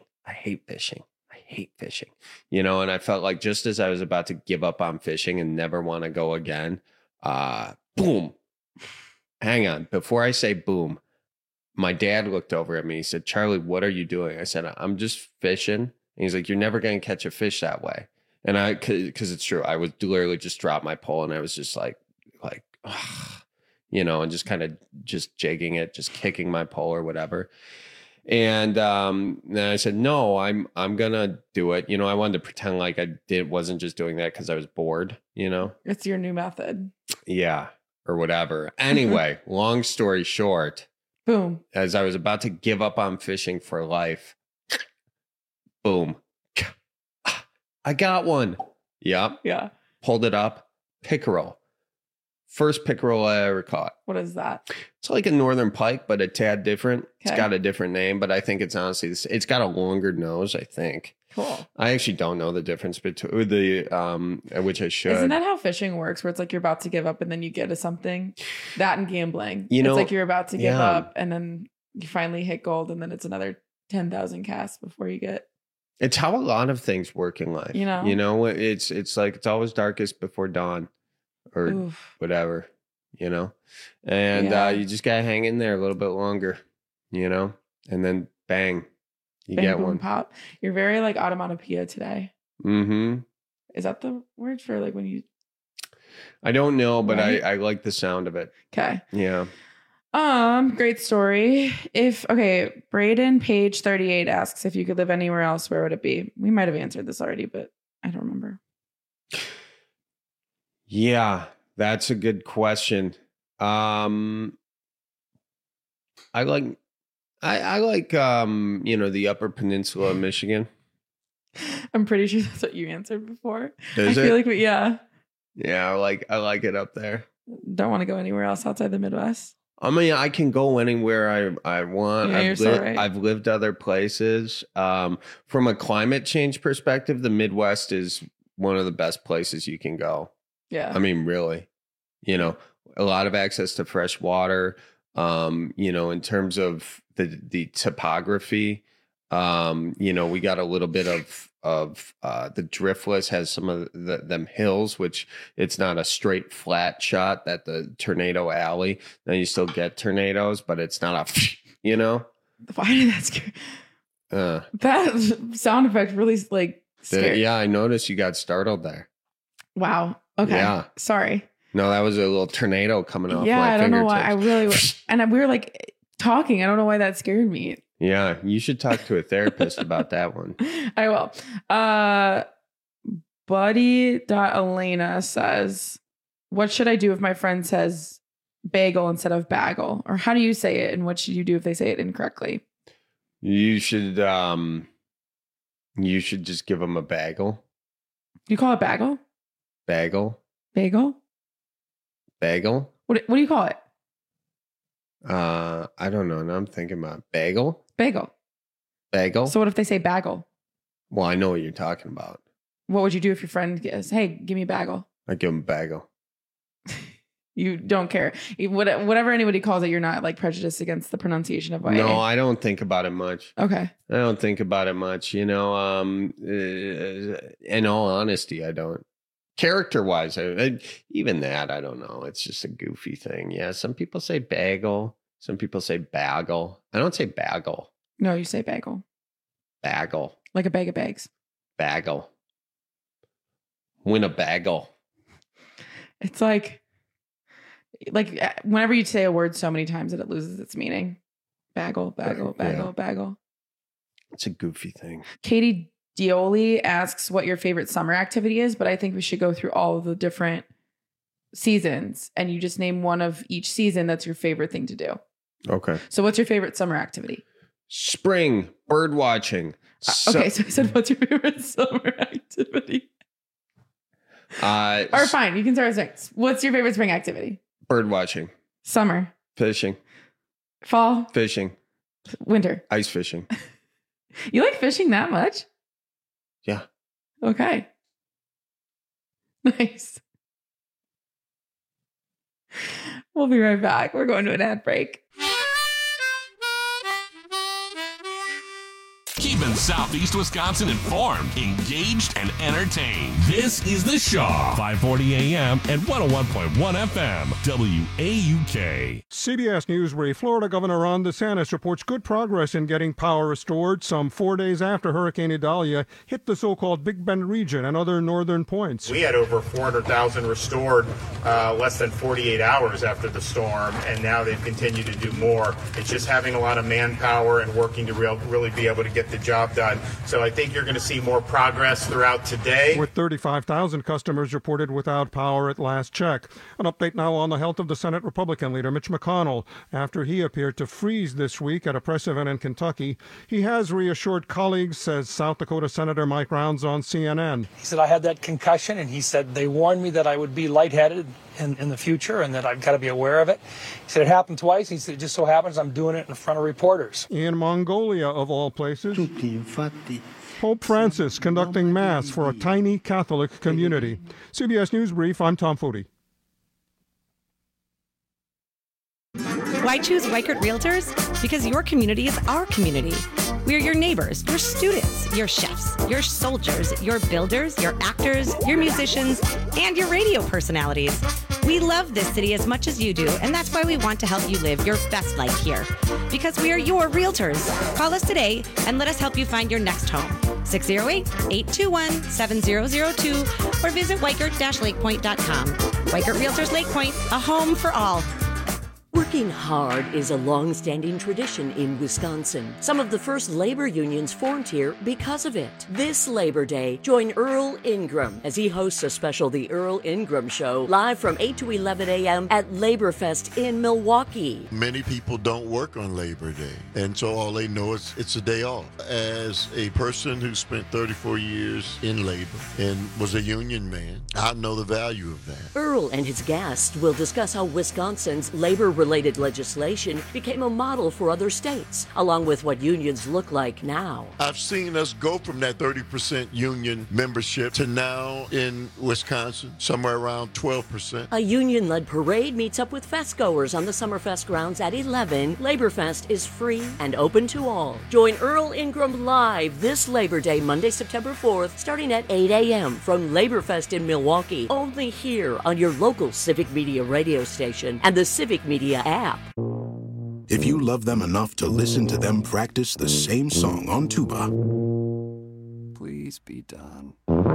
you know, and I felt like just as I was about to give up on fishing and never want to go again, boom. Hang on. Before I say boom, my dad looked over at me. He said, Charlie, what are you doing? I said, I'm just fishing. And he's like, you're never going to catch a fish that way. And because it's true, I would literally just drop my pole and I was just like, you know, and just kind of just jigging it, just kicking my pole or whatever. And then I said, no, I'm gonna do it. I wanted to pretend like wasn't just doing that because I was bored,
It's your new method.
Yeah, or whatever. Anyway, long story short,
boom.
As I was about to give up on fishing for life, boom. I got one. Yep.
Yeah.
Pulled it up. Pickerel. First pickerel I ever caught.
What is that?
It's like a northern pike, but a tad different.
Okay.
It's got a different name, but I think it's honestly, it's got a longer nose, I think.
Cool.
I actually don't know the difference between which I should.
Isn't that how fishing works? Where it's like you're about to give up and then you get to something? That and gambling.
It's
like you're about to give up and then you finally hit gold and then it's another 10,000 casts before you get.
It's how a lot of things work in life. It's like it's always darkest before dawn. Or
Oof.
whatever, and you just gotta hang in there a little bit longer, and then bang, you
Bang,
get
boom,
one.
Pop. You're very like onomatopoeia today.
Mm-hmm.
Is that the word for like when you?
I don't know, but
Right?
I like the sound of it.
Okay.
Yeah.
Great story. Braden Page 38 asks if you could live anywhere else, where would it be? We might have answered this already, but I don't remember.
Yeah, that's a good question. I like the Upper Peninsula of Michigan.
I'm pretty sure that's what you answered before.
Is
I
it?
feel like yeah.
Yeah, I like it up there.
Don't want to go anywhere else outside the Midwest.
I mean, I can go anywhere I want.
Yeah, you're so right.
I've lived other places. From a climate change perspective, the Midwest is one of the best places you can go.
Yeah.
I mean, really, a lot of access to fresh water, in terms of the topography, we got a little bit of the Driftless has some of them hills, which it's not a straight flat shot that the Tornado Alley. Now you still get tornadoes, but it's not a,
Why did that scare? That sound effect really like scared.
Yeah, I noticed you got startled there.
Wow. Okay.
Yeah.
Sorry.
No, that was a little tornado coming off
Yeah,
my
I don't know why.
fingertips.
We were like talking. I don't know why that scared me.
Yeah, you should talk to a therapist about that one.
I will. Buddy.Elena says, what should I do if my friend says bagel instead of bagel? Or how do you say it? And what should you do if they say it incorrectly?
You should just give them a bagel.
You call it bagel?
Bagel.
Bagel?
Bagel.
What do you call it?
I don't know. Now I'm thinking about bagel.
Bagel.
Bagel.
So what if they say bagel?
Well, I know what you're talking about.
What would you do if your friend says, hey, give me a bagel?
I give them bagel.
You don't care. Whatever anybody calls it, you're not like prejudiced against the pronunciation of it.
No, I don't think about it much.
Okay.
I don't think about it much. In all honesty, I don't. Character-wise, even that, I don't know. It's just a goofy thing. Yeah, some people say bagel. Some people say bagel. I don't say bagel.
No, you say bagel.
Bagel.
Like a bag of bags.
Bagel. Win a bagel.
It's like whenever you say a word so many times that it loses its meaning. Bagel, bagel, bagel,
Yeah.
bagel.
It's a goofy thing.
Katie Dioli asks what your favorite summer activity is, but I think we should go through all of the different seasons and you just name one of each season that's your favorite thing to do.
Okay.
So what's your favorite summer activity?
Spring, bird watching.
Okay, so I said, what's your favorite summer activity? Or fine, you can start with spring. What's your favorite spring activity?
Bird watching.
Summer.
Fishing.
Fall.
Fishing.
Winter.
Ice fishing.
You like fishing that much?
Yeah.
Okay. Nice. We'll be right back. We're going to an ad break.
Keeping Southeast Wisconsin informed, engaged, and entertained. This is The Shaw, 540 AM and 101.1 FM. WAUK.
CBS News brief. Florida Governor Ron DeSantis reports good progress in getting power restored some 4 days after Hurricane Idalia hit the so-called Big Bend region and other northern points.
We had over 400,000 restored less than 48 hours after the storm, and now they've continued to do more. It's just having a lot of manpower and working to really be able to get the job done. So I think you're going to see more progress throughout today.
With 35,000 customers reported without power at last check. An update now on the health of the Senate Republican leader Mitch McConnell. After he appeared to freeze this week at a press event in Kentucky, he has reassured colleagues, says South Dakota Senator Mike Rounds on CNN.
He said I had that concussion, and he said they warned me that I would be lightheaded in the future and that I've got to be aware of it. He said it happened twice. He said it just so happens I'm doing it in front of reporters.
In Mongolia, of all places, Pope Francis conducting Mass for a tiny Catholic community. CBS News Brief, I'm Tom Foti.
Why choose Weichert Realtors? Because your community is our community. We're your neighbors, your students, your chefs, your soldiers, your builders, your actors, your musicians, and your radio personalities. We love this city as much as you do, and that's why we want to help you live your best life here. Because we are your realtors. Call us today and let us help you find your next home. 608-821-7002 or visit Weichert-LakePoint.com. Weichert Realtors Lake Point, a home for all.
Working hard is a long-standing tradition in Wisconsin. Some of the first labor unions formed here because of it. This Labor Day, join Earl Ingram as he hosts a special The Earl Ingram Show, live from 8 to 11 a.m. at Laborfest in Milwaukee.
Many people don't work on Labor Day, and so all they know is it's a day off. As a person who spent 34 years in labor and was a union man, I know the value of that.
Earl and his guests will discuss how Wisconsin's labor-related legislation became a model for other states, along with what unions look like now.
I've seen us go from that 30% union membership to now in Wisconsin, somewhere around 12%.
A union-led parade meets up with festgoers on the Summerfest grounds at 11. Laborfest is free and open to all. Join Earl Ingram live this Labor Day, Monday, September 4th, starting at 8 a.m. from Laborfest in Milwaukee, only here on your local Civic Media radio station and the Civic Media app.
If you love them enough to listen to them practice the same song on tuba,
please be done.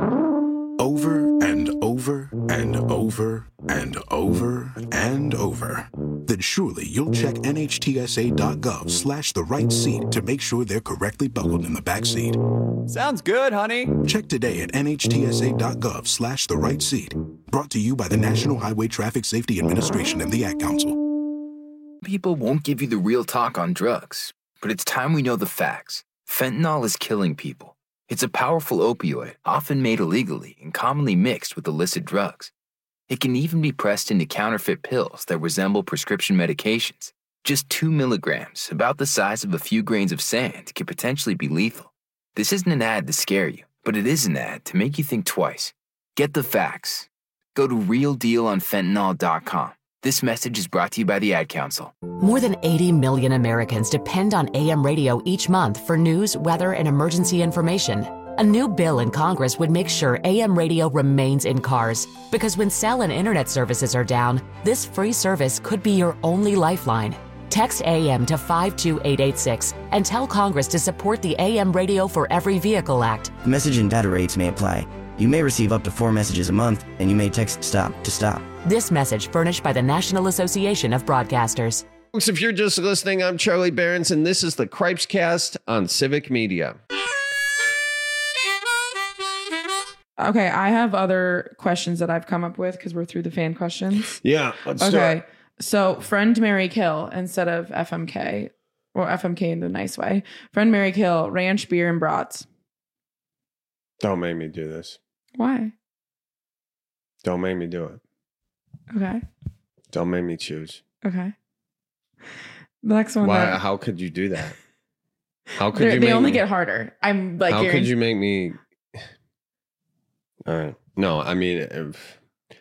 Over and over and over and over and over, then surely you'll check NHTSA.gov/the right seat to make sure they're correctly buckled in the back seat.
Sounds good, honey.
Check today at NHTSA.gov/the right seat. Brought to you by the National Highway Traffic Safety Administration and the Ad Council.
People won't give you the real talk on drugs, but it's time we know the facts. Fentanyl is killing people. It's a powerful opioid, often made illegally and commonly mixed with illicit drugs. It can even be pressed into counterfeit pills that resemble prescription medications. Just 2 milligrams, about the size of a few grains of sand, can potentially be lethal. This isn't an ad to scare you, but it is an ad to make you think twice. Get the facts. Go to realdealonfentanyl.com. This message is brought to you by the Ad Council.
More than 80 million Americans depend on AM radio each month for news, weather, and emergency information. A new bill in Congress would make sure AM radio remains in cars, because when cell and internet services are down, this free service could be your only lifeline. Text AM to 52886 and tell Congress to support the AM Radio for Every Vehicle Act.
Message and data rates may apply. You may receive up to 4 messages a month, and you may text STOP to stop.
This message furnished by the National Association of Broadcasters.
Folks, if you're just listening, I'm Charlie Behrens, and this is the Cripescast on Civic Media.
Okay, I have other questions that I've come up with because we're through the fan questions.
Yeah, let's
okay.
start.
So, friend Mary Kill instead of FMK, or FMK in the nice way. Friend Mary Kill, ranch, beer, and brats.
Don't make me do this.
Why?
Don't make me do it.
Okay.
Don't make me choose.
Okay. The next one.
Why? How could you do that? How could you?
They only get harder. I'm like.
How could you make me? All right. No, I mean, if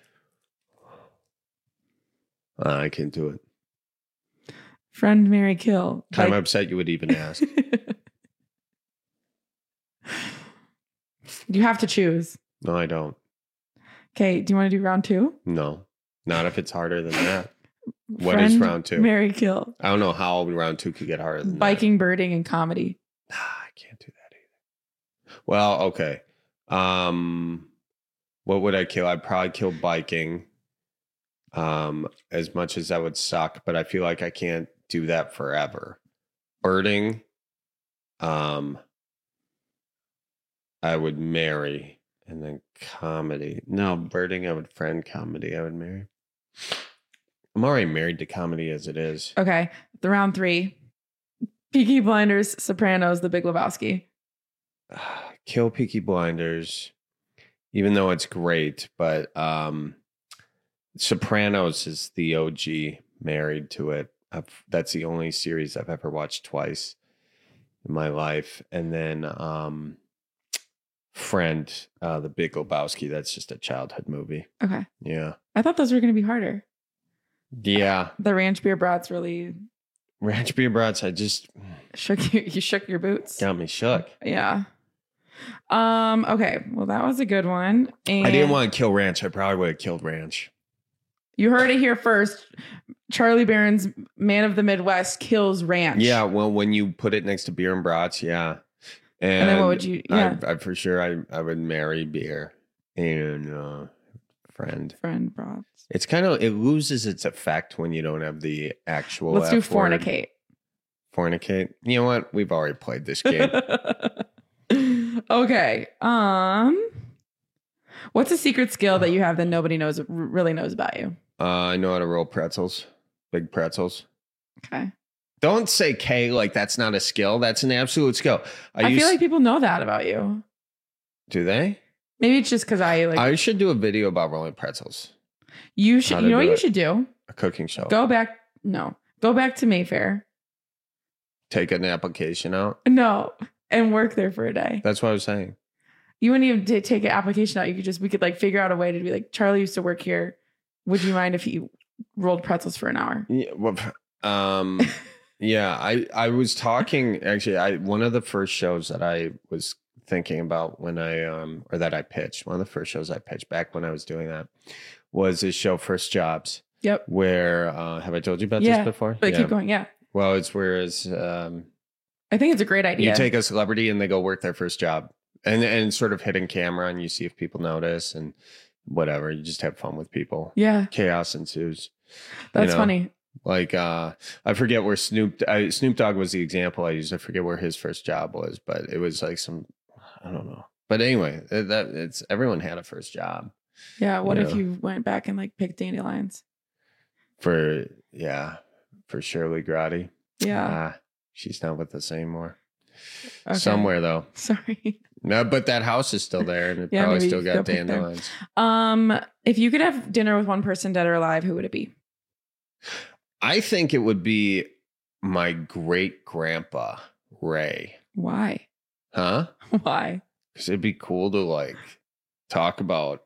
I can't do it.
Friend Mary Kill.
I'm upset you would even ask.
You have to choose.
No, I don't.
Okay. Do you want to do round 2?
No. Not if it's harder than that. What is round 2?
Marry, kill.
I don't know how round 2 could get harder than
Biking, birding, and comedy.
I can't do that either. Well, okay. What would I kill? I'd probably kill biking. As much as that would suck, but I feel like I can't do that forever. Birding, I would marry, and then comedy. No, birding, I would friend. Comedy, I would marry. I'm already married to comedy as it is.
Okay, the round 3: Peaky Blinders, Sopranos, The Big Lebowski.
Kill Peaky Blinders, even though it's great, but Sopranos is the OG. Married to it. That's the only series I've ever watched twice in my life. And then Friend, The Big Lebowski. That's just a childhood movie.
Okay.
Yeah.
I thought those were going to be harder.
Yeah.
The Ranch Beer Brats really...
Ranch Beer Brats, I just...
You shook your boots.
Got me shook.
Yeah. Okay. Well, that was a good one. And
I didn't want to kill Ranch. I probably would have killed Ranch.
You heard it here first. Charlie Barron's Man of the Midwest kills Ranch.
Yeah, well, when you put it next to beer and brats, yeah.
And then what would you? Yeah,
I for sure I would marry beer and friend
brats.
It's kind of, it loses its effect when you don't have the actual.
Let's do fornicate.
Fornicate. You know what? We've already played this game.
Okay. What's a secret skill that you have that nobody really knows about you?
I know how to roll pretzels, big pretzels.
Okay.
Don't say K like that's not a skill. That's an absolute skill.
I feel like people know that about you.
Do they?
Maybe it's just because
I should do a video about rolling pretzels.
You should. You know what you should do?
A cooking show.
Go back to Mayfair.
Take an application out.
No, and work there for a day.
That's what I was saying.
You wouldn't even take an application out. We could like figure out a way to be like, Charlie used to work here. Would you mind if he rolled pretzels for an hour?
Yeah. Well, yeah. I was talking actually. One of the first shows that I was thinking about when I or that I pitched. One of the first shows I pitched back when I was doing that was this show, First Jobs.
Yep.
Where have I told you about this before?
But keep going. Yeah.
Well, it's whereas
I think it's a great idea.
You take a celebrity and they go work their first job. And sort of hidden camera, and you see if people notice and whatever. You just have fun with people.
Yeah.
Chaos ensues.
That's funny.
Like I forget where Snoop Dogg was the example I used. I forget where his first job was, but it was like I don't know. But anyway, it's everyone had a first job.
Yeah. What if you went back and like picked dandelions?
For Shirley Grotty.
Yeah.
She's not with us anymore.
Okay.
Somewhere though.
Sorry.
No, but that house is still there, and it probably still got dandelions.
If you could have dinner with one person, dead or alive, who would it be?
I think it would be my great grandpa Ray.
Why?
Huh?
Why?
Because it'd be cool to like talk about,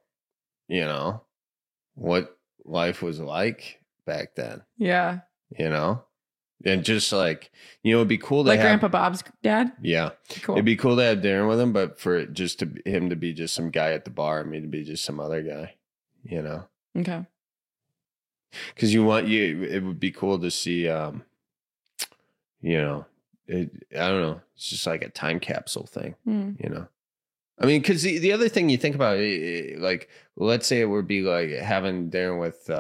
what life was like back then.
Yeah.
And just like, it'd be cool to
like
have
Grandpa Bob's dad.
Yeah.
Cool.
It'd be cool to have dinner with him, but for just him to be just some guy at the bar, me to be just some other guy,
Okay.
Because it would be cool to see, I don't know. It's just like a time capsule thing, I mean, because the other thing you think about, like, let's say it would be like having dinner with,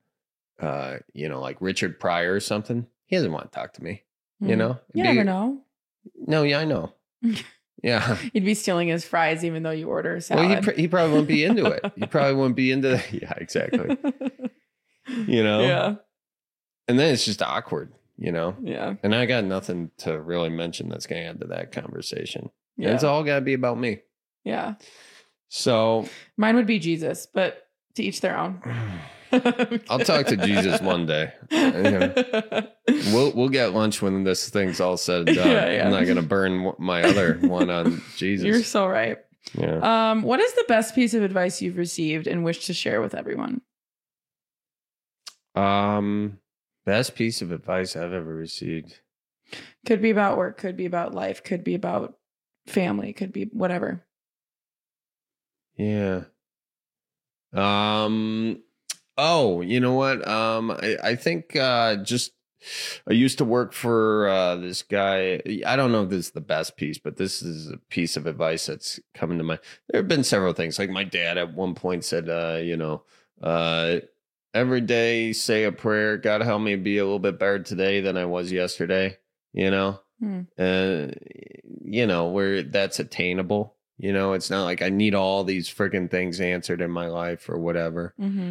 like Richard Pryor or something. He doesn't want to talk to me,
You never know.
No, yeah, I know. Yeah.
You'd be stealing his fries even though you order a salad.
Well, he probably wouldn't be into it. He probably wouldn't be into that. Yeah, exactly.
Yeah.
And then it's just awkward,
Yeah.
And I got nothing to really mention that's going to add to that conversation.
Yeah.
It's all got to be about me.
Yeah.
So
mine would be Jesus, but to each their own.
I'll talk to Jesus one day. We'll get lunch when this thing's all said and done.
Yeah.
I'm not going to burn my other one on Jesus.
You're so right.
Yeah.
What is the best piece of advice you've received and wish to share with everyone?
Best piece of advice I've ever received.
Could be about work, could be about life, could be about family, could be whatever.
Yeah. Oh, you know what? I think just I used to work for this guy. I don't know if this is the best piece, but this is a piece of advice that's coming to mind. There have been several things. Like my dad at one point said, every day say a prayer. God help me be a little bit better today than I was yesterday. Where that's attainable. It's not like I need all these freaking things answered in my life or whatever.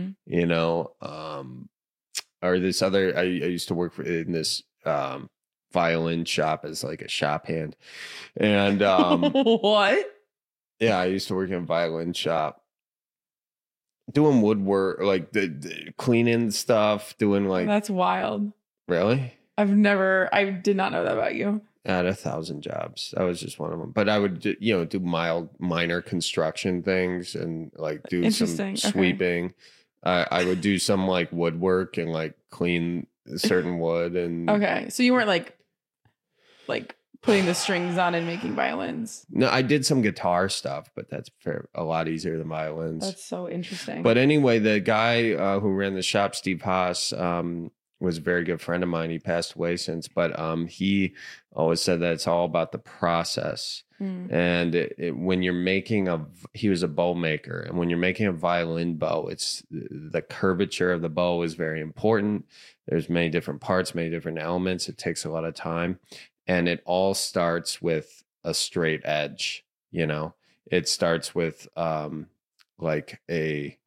Or this other, I used to work in this violin shop as like a shop hand. And
what?
Yeah, I used to work in a violin shop doing woodwork, like the cleaning stuff, doing like.
That's wild.
Really?
I did not know that about you.
I had 1,000 jobs. That was just one of them. But I would, do minor construction things and like do some sweeping. I would do some like woodwork and like clean certain wood and.
Okay, so you weren't like putting the strings on and making violins.
No, I did some guitar stuff, but that's a lot easier than violins.
That's so interesting.
But anyway, the guy who ran the shop, Steve Haas, was a very good friend of mine. He passed away since, but he always said that it's all about the process. And when you're making he was a bow maker, and when you're making a violin bow, it's the curvature of the bow is very important. There's many different parts, many different elements. It takes a lot of time, and it all starts with a straight edge. It starts with like a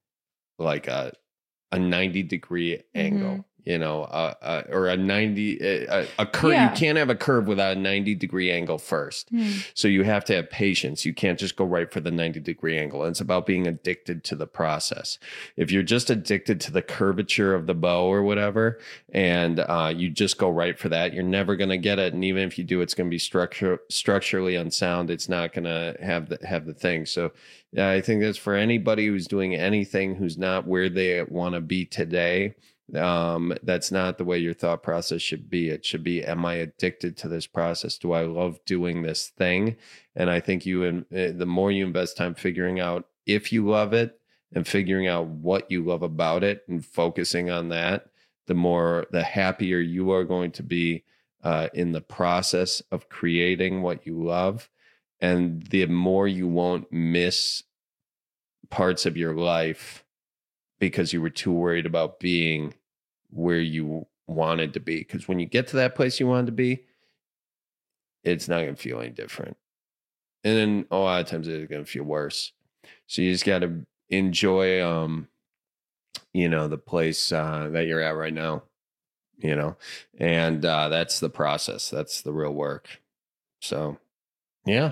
90-degree angle. Or a 90, a curve. Yeah. You can't have a curve without a 90-degree angle first. So you have to have patience. You can't just go right for the 90-degree angle. And it's about being addicted to the process. If you're just addicted to the curvature of the bow or whatever, and you just go right for that, you're never going to get it. And even if you do, it's going to be structurally unsound. It's not going to have the thing. So I think that's for anybody who's doing anything who's not where they want to be today. That's not the way your thought process should be. It should be, am I addicted to this process? Do I love doing this thing? And I think the more you invest time figuring out if you love it and figuring out what you love about it and focusing on that, the happier you are going to be in the process of creating what you love. And the more you won't miss parts of your life because you were too worried about being where you wanted to be. Because when you get to that place you wanted to be, it's not going to feel any different. And then a lot of times it's going to feel worse. So you just got to enjoy, the place that you're at right now, and that's the process. That's the real work. So, yeah.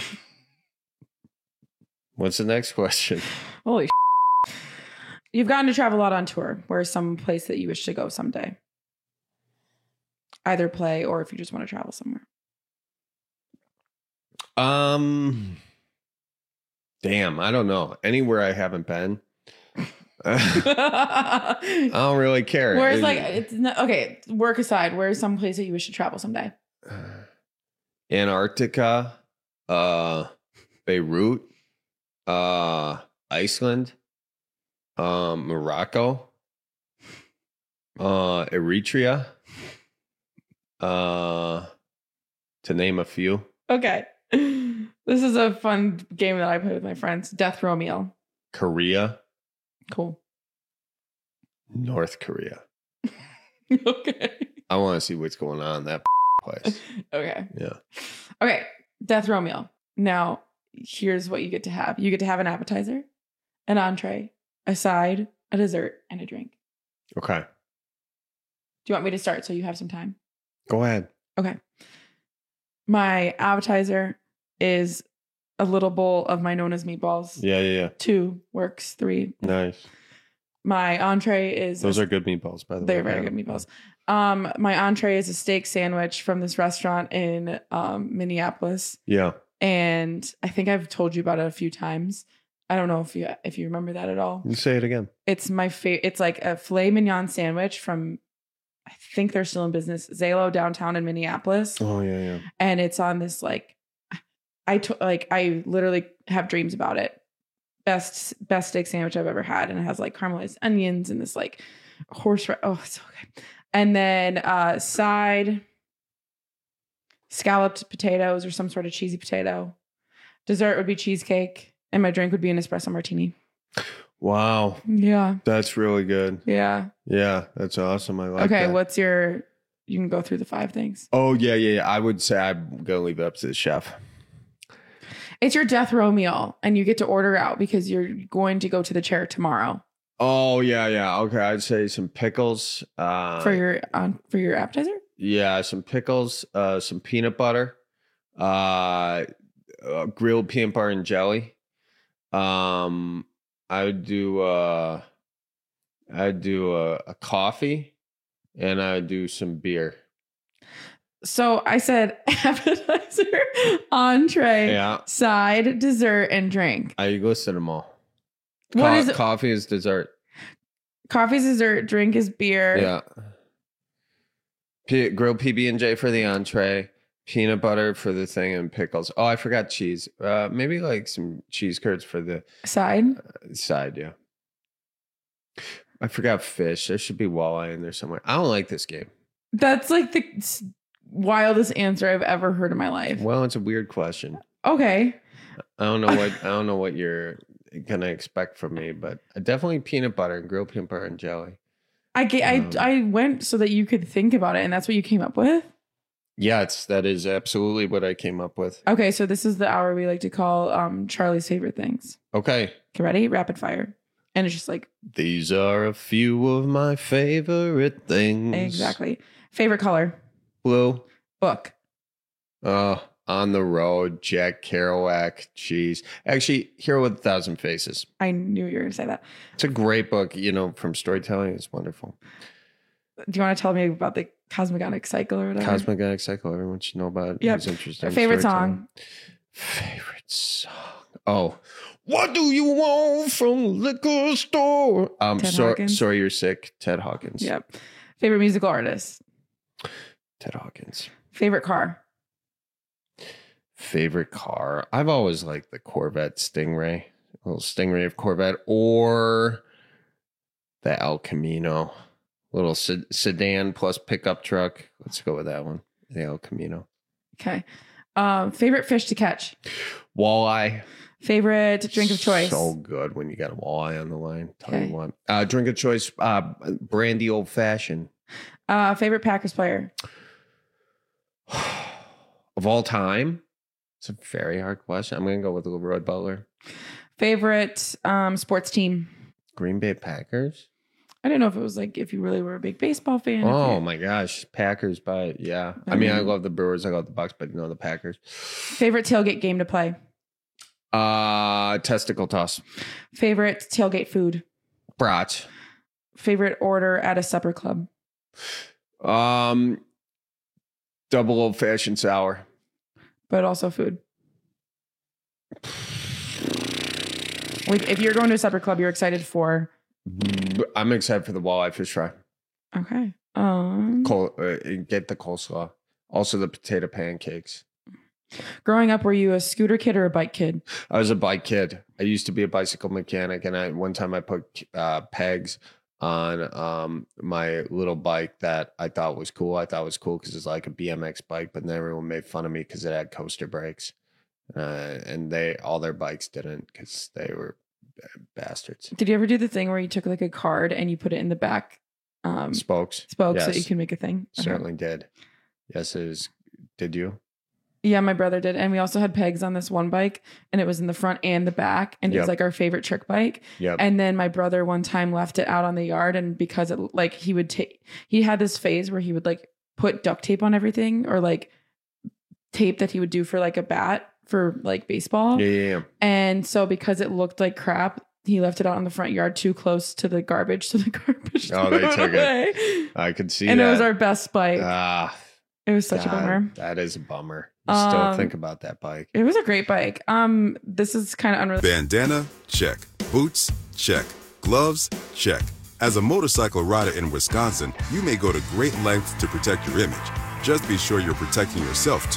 What's the next question?
Holy You've gotten to travel a lot on tour. Where's some place that you wish to go someday? Either play or if you just want to travel somewhere.
Damn, I don't know. Anywhere I haven't been. I don't really care.
Where's okay, work aside, where's some place that you wish to travel someday?
Antarctica, Beirut, Iceland. Morocco, Eritrea, to name a few.
Okay. This is a fun game that I play with my friends. Death Row Meal.
Korea.
Cool.
North Korea.
Okay.
I want to see what's going on in that place.
Okay.
Yeah.
Okay. Death Row Meal. Now, here's what you get to have. You get to have an appetizer, an entree, a side, a dessert, and a drink.
Okay.
Do you want me to start so you have some time?
Go ahead.
Okay. My appetizer is a little bowl of my Nona's meatballs.
Yeah.
2 works. 3.
Nice.
My entree is...
Those are good meatballs, by the way.
They're very good meatballs. My entree is a steak sandwich from this restaurant in Minneapolis.
Yeah.
And I think I've told you about it a few times. I don't know if you remember that at all.
You say it again.
It's my favorite. It's like a filet mignon sandwich from, I think they're still in business, Zalo downtown in Minneapolis.
Oh yeah.
And it's on this I literally have dreams about it best steak sandwich I've ever had. And it has like caramelized onions and this like horseradish. Oh, it's so good. And then side, scalloped potatoes or some sort of cheesy potato. Dessert would be cheesecake. And my drink would be an espresso martini.
Wow.
Yeah.
That's really good.
Yeah.
Yeah, that's awesome. I like that.
Okay, what's your... You can go through the 5 things.
Oh, yeah. I would say I'm going to leave it up to the chef.
It's your death row meal, and you get to order out because you're going to go to the chair tomorrow.
Oh, yeah. Okay, I'd say some pickles.
For your appetizer?
Yeah, some pickles, some peanut butter, grilled peanut butter and jelly. I would do a coffee, and I would do some beer.
So I said appetizer, entree, side, dessert, and drink.
I listed them all.
What is it?
Coffee is dessert.
Coffee is dessert. Drink is beer.
Yeah. Grilled PB&J for the entree. Peanut butter for the thing, and pickles. Oh, I forgot cheese. Maybe like some cheese curds for the
side.
Side, yeah. I forgot fish. There should be walleye in there somewhere. I don't like this game.
That's like the wildest answer I've ever heard in my life.
Well, it's a weird question.
Okay.
I don't know what you're gonna expect from me, but definitely peanut butter and grilled peanut butter and jelly.
I went so that you could think about it, and that's what you came up with.
Yeah, that is absolutely what I came up with.
Okay, so this is the hour we like to call Charlie's favorite things.
Okay.
Get ready? Rapid fire. And it's just like...
These are a few of my favorite things.
Exactly. Favorite color?
Blue.
Book?
On the Road, Jack Kerouac, jeez. Actually, Hero with 1,000 Faces.
I knew you were going to say that.
It's a great book, from storytelling. It's wonderful.
Do you want to tell me about the Cosmogonic Cycle or whatever?
Cosmogonic Cycle, everyone should know about it.
Yep.
It's interesting.
Favorite song?
Favorite song. Oh, what do you want from the liquor store? Sorry You're Sick, Ted Hawkins.
Yep. Favorite musical artist?
Ted Hawkins.
Favorite car?
Favorite car? I've always liked the Corvette Stingray. A little Stingray of Corvette, or the El Camino. Little sedan plus pickup truck. Let's go with that one. The El Camino.
Okay. Favorite fish to catch?
Walleye.
Favorite drink of choice?
So good when you got a walleye on the line. Tell you what. Drink of choice, brandy old fashioned.
Favorite Packers player?
Of all time? It's a very hard question. I'm going to go with Leroy Butler.
Favorite sports team?
Green Bay Packers.
I didn't know if it was like if you really were a big baseball fan.
Oh my gosh, Packers! Yeah. I mean, I love the Brewers, I love the Bucks, but the Packers.
Favorite tailgate game to play?
Testicle toss.
Favorite tailgate food?
Brats.
Favorite order at a supper club?
Double old fashioned sour.
But also food. Like if you're going to a supper club, you're excited for.
I'm excited for the walleye fish fry.
Okay.
Get the coleslaw. Also the potato pancakes.
Growing up, were you a scooter kid or a bike kid?
I was a bike kid. I used to be a bicycle mechanic, and one time I put pegs on my little bike that I thought was cool. I thought it was cool because it's like a BMX bike, but then everyone made fun of me because it had coaster brakes. And all their bikes didn't because they were bastards.
Did you ever do the thing where you took like a card and you put it in the back
spokes
yes. So that you can make a thing?
Certainly did. Yes, it is. Did you?
Yeah, my brother did. And we also had pegs on this one bike, and it was in the front and the back, and it was like our favorite trick bike.
Yep.
And then my brother one time left it out on the yard, and because it like he had this phase where he would like put duct tape on everything, or like tape that he would do for like a bat for like baseball.
Yeah.
And so because it looked like crap, he left it out on the front yard too close to the garbage. So the garbage
they took it. I could see
and
that.
And it was our best bike. It was such a bummer.
That is a bummer. I still think about that bike.
It was a great bike. This is kind of unrelated.
Bandana, check. Boots, check. Gloves, check. As a motorcycle rider in Wisconsin, you may go to great lengths to protect your image. Just be sure you're protecting yourself, too.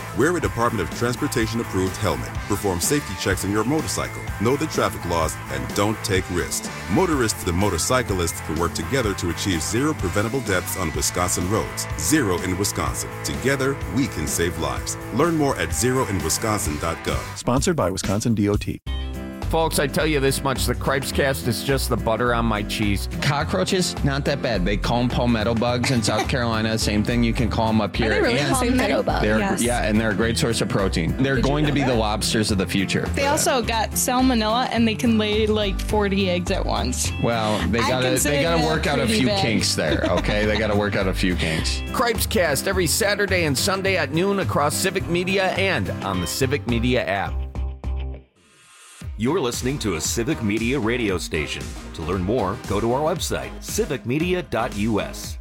Wear a Department of Transportation approved helmet. Perform safety checks on your motorcycle. Know the traffic laws and don't take risks. Motorists and motorcyclists can work together to achieve zero preventable deaths on Wisconsin roads. Zero in Wisconsin. Together, we can save lives. Learn more at zeroinwisconsin.gov.
Sponsored by Wisconsin DOT.
Folks, I tell you this much, the Cripes Cast is just the butter on my cheese. Cockroaches, not that bad. They call them palmetto bugs in South Carolina. Same thing you can call them up here.
Are they really
and
palmetto bugs? Yes.
Yeah, and they're a great source of protein. They're going to be the lobsters of the future.
They also got salmonella, and they can lay like 40 eggs at once.
Well, they gotta work out a few kinks there, okay? They gotta work out a few kinks. Cripes Cast every Saturday and Sunday at noon across Civic Media and on the Civic Media app.
You're listening to a Civic Media radio station. To learn more, go to our website, civicmedia.us.